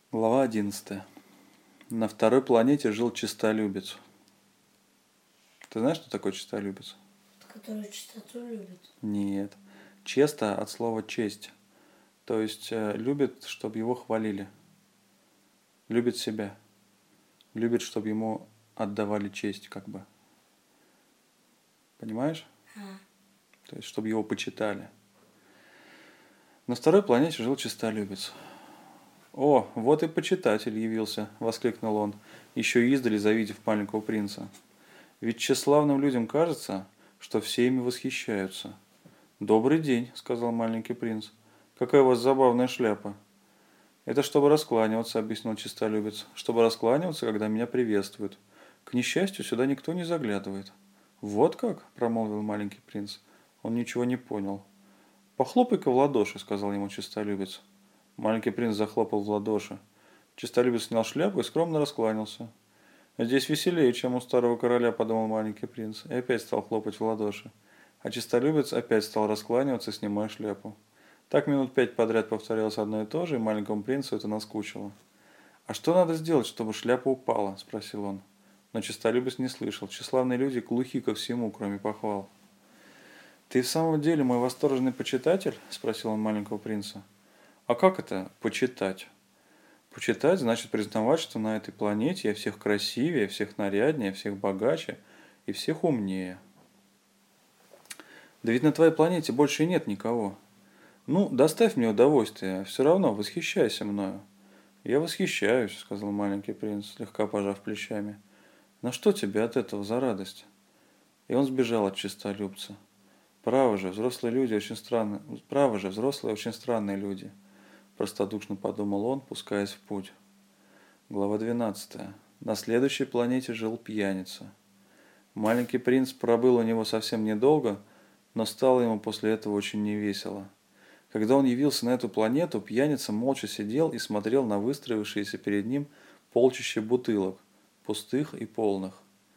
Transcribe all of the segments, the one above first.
Глава 11. На второй планете жил честолюбец. Ты знаешь, что такое честолюбец? Который чистоту любит. Нет. Често от слова честь. То есть любит, чтобы его хвалили. Любит себя. Любит, чтобы ему отдавали честь, как бы. Понимаешь? То есть, чтобы его почитали. На второй планете жил честолюбец. «О, вот и почитатель явился!» – воскликнул он, еще издали завидев маленького принца. «Ведь тщеславным людям кажется, что все ими восхищаются». «Добрый день», – сказал маленький принц. «Какая у вас забавная шляпа». «Это чтобы раскланиваться», – объяснил честолюбец. «Чтобы раскланиваться, когда меня приветствуют. К несчастью, сюда никто не заглядывает». «Вот как?» – промолвил маленький принц. Он ничего не понял. «Похлопай-ка в ладоши», – сказал ему честолюбец. Маленький принц захлопал в ладоши. Честолюбец снял шляпу и скромно раскланялся. «Здесь веселее, чем у старого короля», – подумал маленький принц, и опять стал хлопать в ладоши. А честолюбец опять стал раскланиваться, снимая шляпу. Так минут 5 подряд повторялось одно и то же, и маленькому принцу это наскучило. «А что надо сделать, чтобы шляпа упала?» – спросил он. Но честолюбец не слышал. Тщеславные люди глухи ко всему, кроме похвал. «Ты в самом деле мой восторженный почитатель?» – спросил он маленького принца. «А как это почитать?» «Почитать значит признавать, что на этой планете я всех красивее, всех наряднее, всех богаче и всех умнее». «Да ведь на твоей планете больше и нет никого». «Ну, доставь мне удовольствие, все равно восхищайся мною». «Я восхищаюсь», — сказал маленький принц, слегка пожав плечами. «Но что тебе от этого за радость?» И он сбежал от честолюбца. «Право же, взрослые очень странные люди», — простодушно подумал он, пускаясь в путь. Глава 12. На следующей планете жил пьяница. Маленький принц пробыл у него совсем недолго, но стало ему после этого очень невесело. Когда он явился на эту планету, пьяница молча сидел и смотрел на выстроившиеся перед ним полчища бутылок, пустых и полных.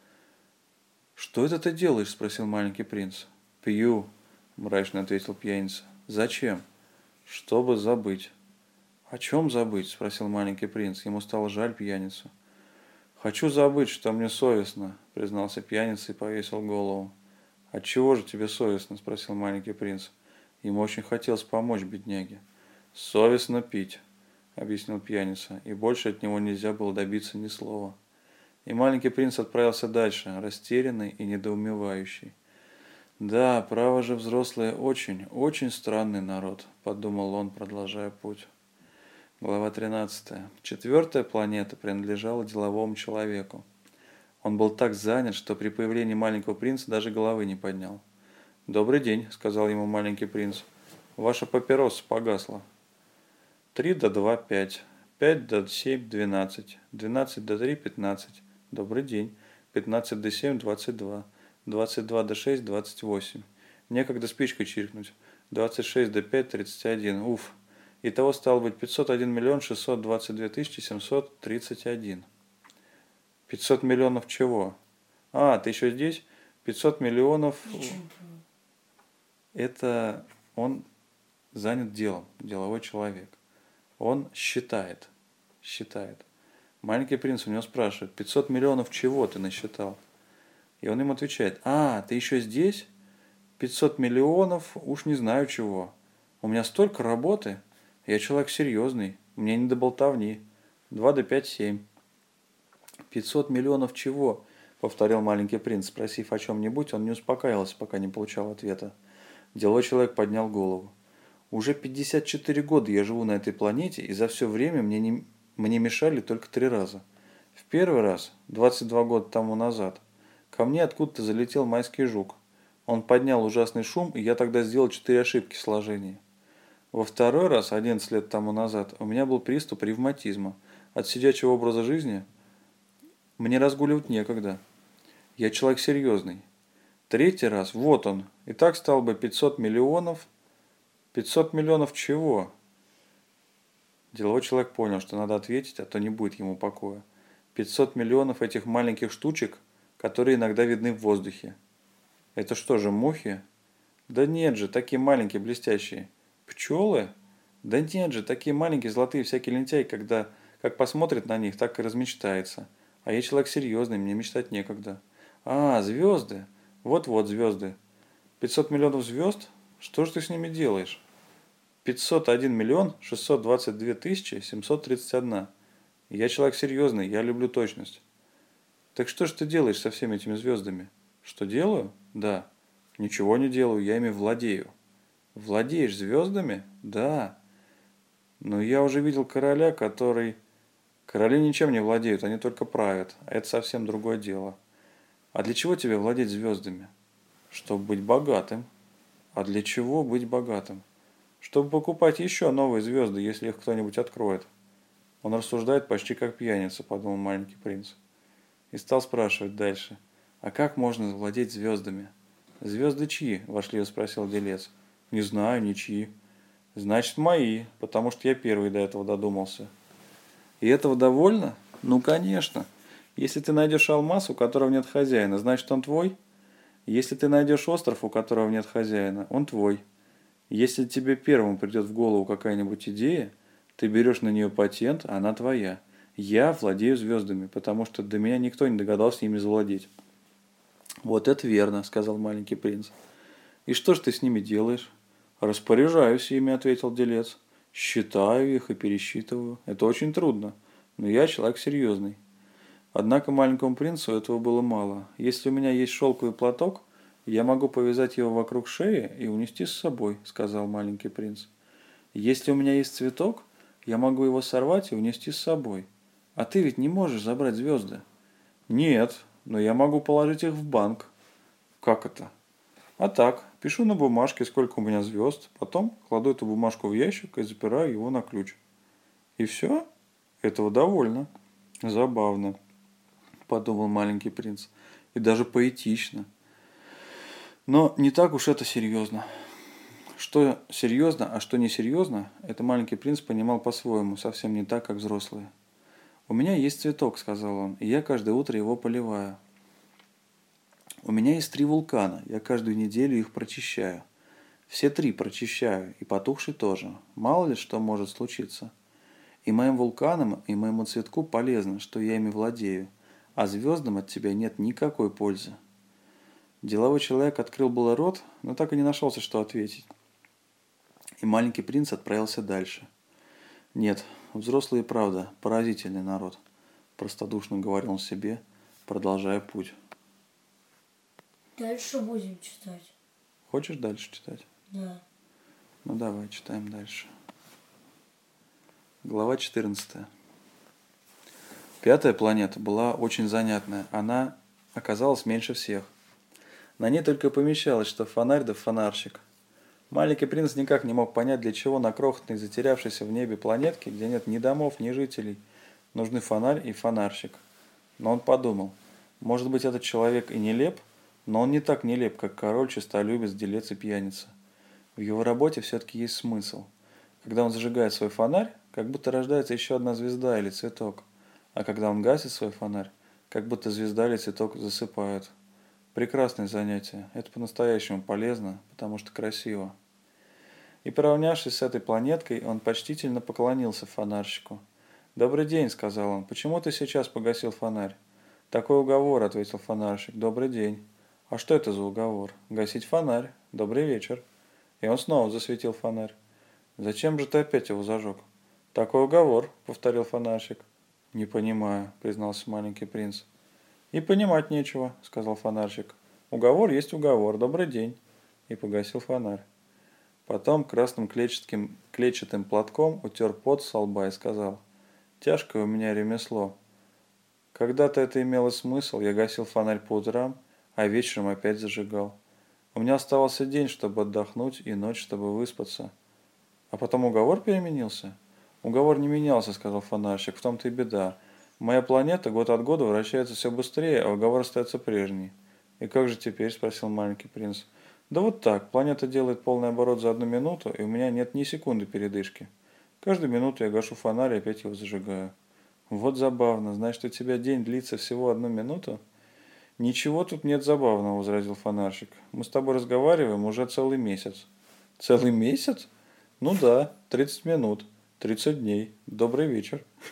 «Что это ты делаешь?» – спросил маленький принц. «Пью», – мрачно ответил пьяница. «Зачем?» «Чтобы забыть». «О чем забыть?» – спросил маленький принц. Ему стало жаль пьяницу. «Хочу забыть, что мне совестно», – признался пьяница и повесил голову. «Отчего же тебе совестно?» – спросил маленький принц. Ему очень хотелось помочь бедняге. «Совестно пить», — объяснил пьяница, и больше от него нельзя было добиться ни слова. И маленький принц отправился дальше, растерянный и недоумевающий. «Да, право же, взрослые очень, очень странный народ», — подумал он, продолжая путь. Глава 13. Четвертая планета принадлежала деловому человеку. Он был так занят, что при появлении маленького принца даже головы не поднял. «Добрый день», — сказал ему маленький принц. «Ваша папироса погасла». 3 до 2 – 5. 5 до 7 – 12. 12 до 3 – 15. Добрый день. 15 до 7 – 22. 22 до 6 – 28. Некогда спичкой чиркнуть. 26 до 5 – 31. Уф. Итого стало быть 501 миллион 622 тысячи 731. 500 миллионов чего? А, ты еще здесь? 500 миллионов... Это он занят делом, деловой человек. Он считает. Маленький принц у него спрашивает, 500 миллионов чего ты насчитал? И он ему отвечает, ты еще здесь? 500 миллионов, уж не знаю чего. У меня столько работы, я человек серьезный, мне не до болтовни. 2 до 5 – 7. 500 миллионов чего? Повторил маленький принц, спросив о чем-нибудь, он не успокаивался, пока не получал ответа. Деловой человек поднял голову. «Уже 54 года я живу на этой планете, и за все время мне мешали только 3 раза. В первый раз, 22 года тому назад, ко мне откуда-то залетел майский жук. Он поднял ужасный шум, и я тогда сделал 4 ошибки в сложении. Во второй раз, 11 лет тому назад, у меня был приступ ревматизма. От сидячего образа жизни мне разгуливать некогда. Я человек серьезный. Третий раз, вот он, и так стало бы 500 миллионов. 500 миллионов чего? Деловой человек понял, что надо ответить, а то не будет ему покоя. 500 миллионов этих маленьких штучек, которые иногда видны в воздухе. Это что же, мухи? Да нет же, такие маленькие блестящие. Пчелы? Да нет же, такие маленькие золотые всякие лентяи, Как посмотрит на них, так и размечтается. А я человек серьезный, мне мечтать некогда. А, звезды. Вот-вот звезды. 500 миллионов звезд? Что же ты с ними делаешь? 501 миллион 622 тысячи 731. Я человек серьезный, я люблю точность. Так что же ты делаешь со всеми этими звездами? Что делаю? Да. Ничего не делаю, я ими владею. Владеешь звездами? Да. Но я уже видел короля, который... Короли ничем не владеют, они только правят. А это совсем другое дело. А для чего тебе владеть звездами? Чтобы быть богатым. А для чего быть богатым? Чтобы покупать еще новые звезды, если их кто-нибудь откроет. Он рассуждает почти как пьяница, подумал маленький принц. И стал спрашивать дальше. А как можно владеть звездами? Звезды чьи? Вошли, спросил делец. Не знаю, ничьи. Значит, мои, потому что я первый до этого додумался. И этого довольно? Ну, конечно. Если ты найдешь алмаз, у которого нет хозяина, значит, он твой? Если ты найдешь остров, у которого нет хозяина, он твой. Если тебе первым придет в голову какая-нибудь идея, ты берешь на нее патент, а она твоя. Я владею звездами, потому что до меня никто не догадался ими завладеть. Вот это верно, сказал маленький принц. И что ж ты с ними делаешь? Распоряжаюсь ими, ответил делец. Считаю их и пересчитываю. Это очень трудно, но я человек серьезный. Однако маленькому принцу этого было мало. Если у меня есть шелковый платок, я могу повязать его вокруг шеи и унести с собой, сказал маленький принц. Если у меня есть цветок, я могу его сорвать и унести с собой. А ты ведь не можешь забрать звезды. Нет, но я могу положить их в банк. Как это? А так, пишу на бумажке, сколько у меня звезд, потом кладу эту бумажку в ящик и запираю его на ключ. И все? Этого довольно. Забавно, подумал маленький принц. И даже поэтично. Но не так уж это серьезно. Что серьезно, а что несерьезно, это маленький принц понимал по-своему, совсем не так, как взрослые. «У меня есть цветок», — сказал он, — «и я каждое утро его поливаю. У меня есть 3 вулкана, я каждую неделю их прочищаю. Все 3 прочищаю, и потухший тоже. Мало ли что может случиться. И моим вулканам, и моему цветку полезно, что я ими владею, а звездам от тебя нет никакой пользы». Деловой человек открыл было рот, но так и не нашелся, что ответить. И маленький принц отправился дальше. «Нет, взрослые, правда, поразительный народ», – простодушно говорил он себе, продолжая путь. Дальше будем читать. Хочешь дальше читать? Да. Ну давай, читаем дальше. Глава 14. 5-я планета была очень занятная. Она оказалась меньше всех. На ней только помещалось, что фонарь да фонарщик. Маленький принц никак не мог понять, для чего на крохотной, затерявшейся в небе планетке, где нет ни домов, ни жителей, нужны фонарь и фонарщик. Но он подумал, может быть, этот человек и нелеп, но он не так нелеп, как король, честолюбец, делец и пьяница. В его работе все-таки есть смысл. Когда он зажигает свой фонарь, как будто рождается еще одна звезда или цветок. А когда он гасит свой фонарь, как будто звезда или цветок засыпают. Прекрасное занятие. Это по-настоящему полезно, потому что красиво. И поравнявшись с этой планеткой, он почтительно поклонился фонарщику. «Добрый день», — сказал он. «Почему ты сейчас погасил фонарь?» «Такой уговор», — ответил фонарщик. «Добрый день». «А что это за уговор?» «Гасить фонарь. Добрый вечер». И он снова засветил фонарь. «Зачем же ты опять его зажег?» «Такой уговор», — повторил фонарщик. «Не понимаю», — признался маленький принц. «И понимать нечего», — сказал фонарщик. «Уговор есть уговор. Добрый день». И погасил фонарь. Потом красным клетчатым платком утер пот со лба и сказал: «Тяжкое у меня ремесло. Когда-то это имело смысл, я гасил фонарь по утрам, а вечером опять зажигал. У меня оставался день, чтобы отдохнуть, и ночь, чтобы выспаться». «А потом уговор переменился?» «Уговор не менялся», — сказал фонарщик, — «в том-то и беда. Моя планета год от года вращается все быстрее, а уговор остается прежний». «И как же теперь?» — спросил маленький принц. «Да вот так. Планета делает полный оборот за 1 минуту, и у меня нет ни секунды передышки. Каждую минуту я гашу фонарь и опять его зажигаю». «Вот забавно. Значит, у тебя день длится всего 1 минуту?» «Ничего тут нет забавного», — возразил фонарщик. «Мы с тобой разговариваем уже целый месяц». «Целый месяц? Ну да, 30 минут, 30 дней. Добрый вечер».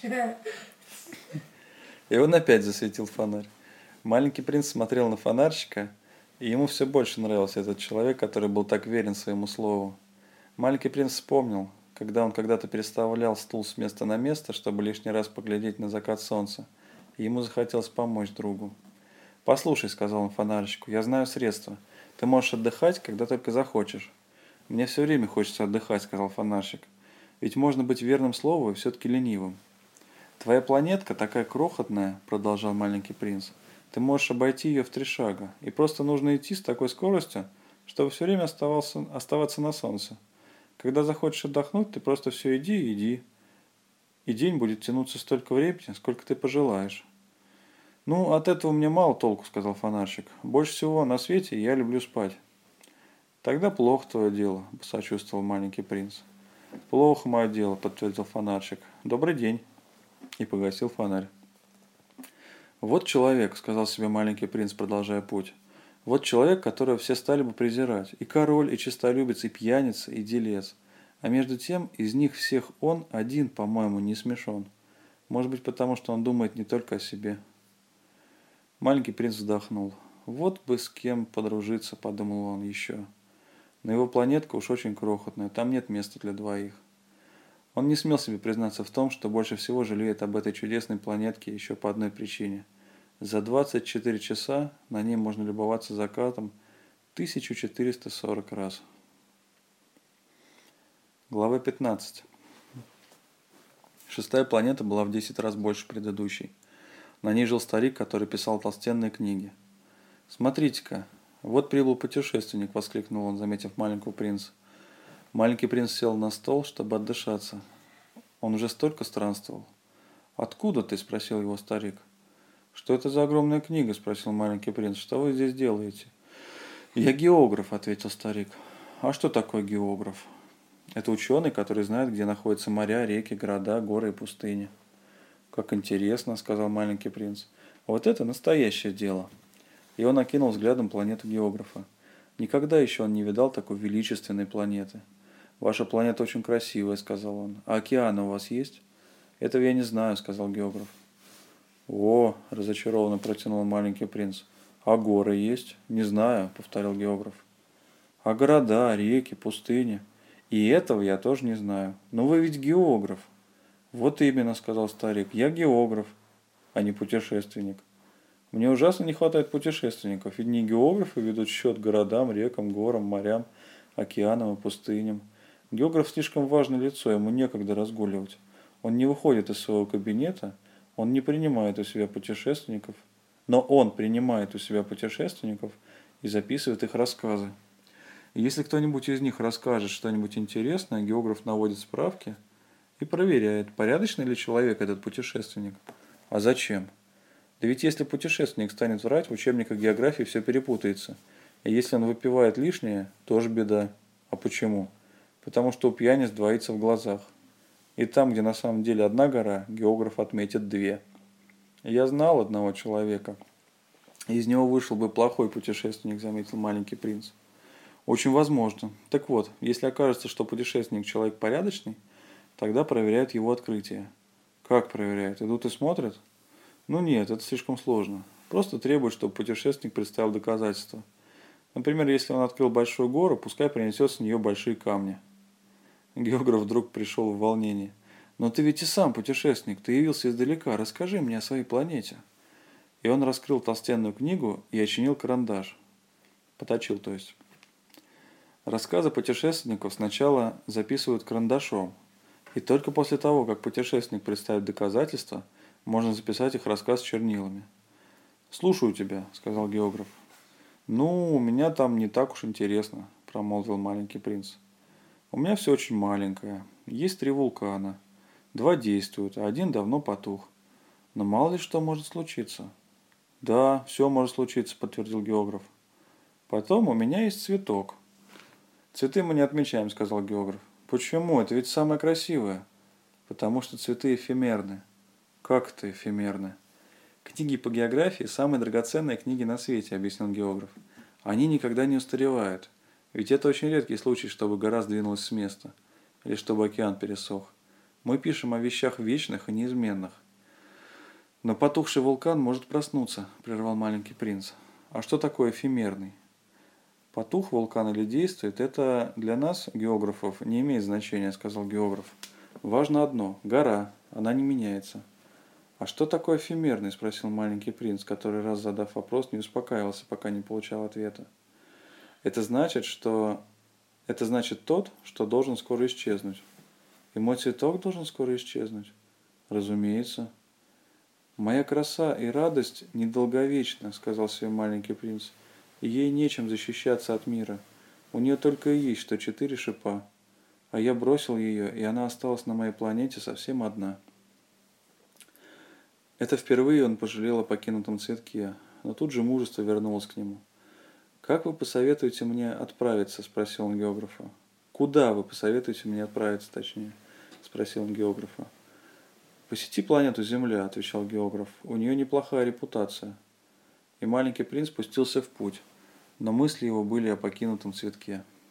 И он опять засветил фонарь. Маленький принц смотрел на фонарщика, и ему все больше нравился этот человек, который был так верен своему слову. Маленький принц вспомнил, когда он когда-то переставлял стул с места на место, чтобы лишний раз поглядеть на закат солнца, и ему захотелось помочь другу. «Послушай», — сказал он фонарщику, — «я знаю средства. Ты можешь отдыхать, когда только захочешь». «Мне все время хочется отдыхать», — сказал фонарщик. «Ведь можно быть верным слову и все-таки ленивым». «Твоя планетка такая крохотная», — продолжал маленький принц. «Ты можешь обойти ее в 3 шага, и просто нужно идти с такой скоростью, чтобы все время оставаться на солнце. Когда захочешь отдохнуть, ты просто все иди и иди, и день будет тянуться столько времени, сколько ты пожелаешь». «Ну, от этого мне мало толку», — сказал фонарщик. «Больше всего на свете я люблю спать». «Тогда плохо твое дело», — посочувствовал маленький принц. «Плохо мое дело», — подтвердил фонарщик. «Добрый день». И погасил фонарь. «Вот человек», — сказал себе маленький принц, продолжая путь. «Вот человек, которого все стали бы презирать. И король, и честолюбец, и пьяница, и делец. А между тем, из них всех он один, по-моему, не смешон. Может быть, потому что он думает не только о себе». Маленький принц вздохнул. «Вот бы с кем подружиться», — подумал он еще. «Но его планетка уж очень крохотная, там нет места для двоих». Он не смел себе признаться в том, что больше всего жалеет об этой чудесной планетке еще по одной причине. За 24 часа на ней можно любоваться закатом 1440 раз. Глава 15. Шестая планета была в 10 раз больше предыдущей. На ней жил старик, который писал толстенные книги. «Смотрите-ка, вот прибыл путешественник», — воскликнул он, заметив маленького принца. Маленький принц сел на стол, чтобы отдышаться. Он уже столько странствовал. «Откуда ты?» — спросил его старик. «Что это за огромная книга?» — спросил маленький принц. «Что вы здесь делаете?» «Я географ», — ответил старик. «А что такое географ?» «Это ученый, который знает, где находятся моря, реки, города, горы и пустыни». «Как интересно», — сказал маленький принц. «Вот это настоящее дело». И он окинул взглядом планету географа. Никогда еще он не видал такой величественной планеты. «Ваша планета очень красивая», — сказал он. «А океаны у вас есть?» «Этого я не знаю», — сказал географ. «О», — разочарованно протянул маленький принц. «А горы есть?» «Не знаю», — повторил географ. «А города, реки, пустыни?» «И этого я тоже не знаю. Но вы ведь географ». «Вот именно», — сказал старик. «Я географ, а не путешественник. Мне ужасно не хватает путешественников, ведь не географы ведут счет городам, рекам, горам, морям, океанам и пустыням. Географ слишком важное лицо, ему некогда разгуливать. Он не выходит из своего кабинета, он не принимает у себя путешественников, но он принимает у себя путешественников и записывает их рассказы. И если кто-нибудь из них расскажет что-нибудь интересное, географ наводит справки и проверяет, порядочный ли человек этот путешественник. А зачем? Да ведь если путешественник станет врать, в учебниках географии все перепутается. И если он выпивает лишнее, тоже беда. А почему? Потому что у пьяниц двоится в глазах. И там, где на самом деле одна гора, географ отметит 2. Я знал одного человека. Из него вышел бы плохой путешественник, заметил маленький принц. Очень возможно. Так вот, если окажется, что путешественник человек порядочный, тогда проверяют его открытие. Как проверяют? Идут и смотрят? Ну нет, это слишком сложно. Просто требуют, чтобы путешественник представил доказательства. Например, если он открыл большую гору, пускай принесет с нее большие камни. Географ вдруг пришел в волнение. «Но ты ведь и сам путешественник, ты явился издалека, расскажи мне о своей планете». И он раскрыл толстенную книгу и очинил карандаш. Поточил, то есть. Рассказы путешественников сначала записывают карандашом, и только после того, как путешественник представит доказательства, можно записать их рассказ чернилами. «Слушаю тебя», — сказал географ. «Ну, у меня там не так уж интересно», — промолвил маленький принц. «У меня все очень маленькое. Есть 3 вулкана. 2 действуют, а 1 давно потух. Но мало ли что может случиться». «Да, все может случиться», — подтвердил географ. «Потом у меня есть цветок». «Цветы мы не отмечаем», — сказал географ. «Почему? Это ведь самое красивое». «Потому что цветы эфемерны». «Как это эфемерны?» «Книги по географии – самые драгоценные книги на свете», – объяснил географ. «Они никогда не устаревают. Ведь это очень редкий случай, чтобы гора сдвинулась с места. Или чтобы океан пересох. Мы пишем о вещах вечных и неизменных. Но потухший вулкан может проснуться, прервал маленький принц. А что такое эфемерный? Потух вулкан или действует, это для нас, географов, не имеет значения, сказал географ. Важно одно – гора, она не меняется. А что такое эфемерный? Спросил маленький принц, который, раз задав вопрос, не успокаивался, пока не получал ответа. Это значит тот, что должен скоро исчезнуть. И мой цветок должен скоро исчезнуть? Разумеется. «Моя краса и радость недолговечна», — сказал себе маленький принц, — «и ей нечем защищаться от мира. У нее только и есть, что 4 шипа. А я бросил ее, и она осталась на моей планете совсем одна». Это впервые он пожалел о покинутом цветке, но тут же мужество вернулось к нему. «Как вы посоветуете мне отправиться?» — спросил он географа. «Куда вы посоветуете мне отправиться, точнее?» — спросил он географа. «Посети планету Земля», — отвечал географ. «У нее неплохая репутация». И маленький принц пустился в путь, но мысли его были о покинутом цветке.